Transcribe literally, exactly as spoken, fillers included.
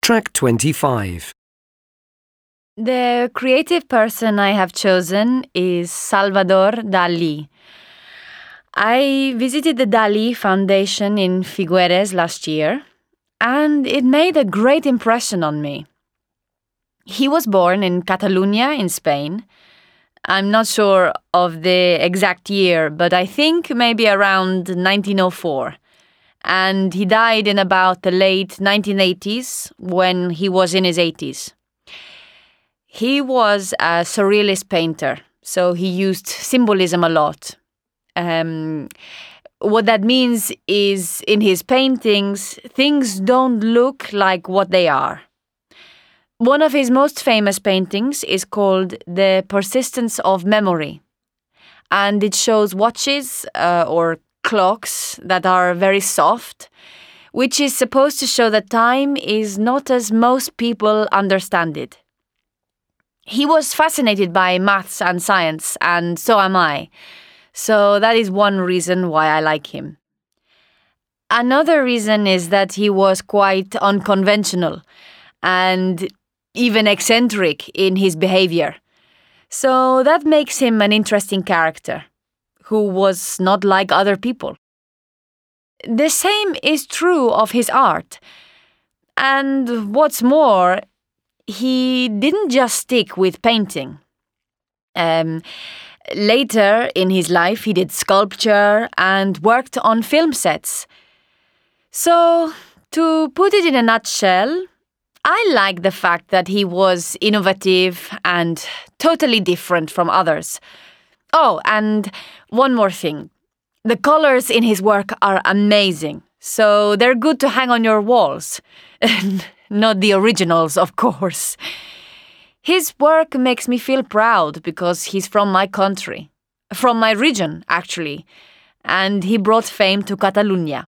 Track twenty-five. The creative person I have chosen is Salvador Dalí. I visited the Dalí Foundation in Figueres last year, and it made a great impression on me. He was born in Catalonia in Spain. I'm not sure of the exact year, but I think maybe around nineteen oh four. And he died in about the late nineteen eighties when he was in his eighties. He was a surrealist painter, so he used symbolism a lot. Um, what that means is in his paintings, things don't look like what they are. One of his most famous paintings is called The Persistence of Memory, and it shows watches uh, or clocks that are very soft, which is supposed to show that time is not as most people understand it. He was fascinated by maths and science, and so am I. So that is one reason why I like him. Another reason is that he was quite unconventional and even eccentric in his behavior. So that makes him an interesting character, who was not like other people. The same is true of his art. And what's more, he didn't just stick with painting. Um, later in his life, he did sculpture and worked on film sets. So, to put it in a nutshell, I like the fact that he was innovative and totally different from others. Oh, and one more thing. The colors in his work are amazing, so they're good to hang on your walls. Not the originals, of course. His work makes me feel proud because he's from my country. From my region, actually. And he brought fame to Catalonia.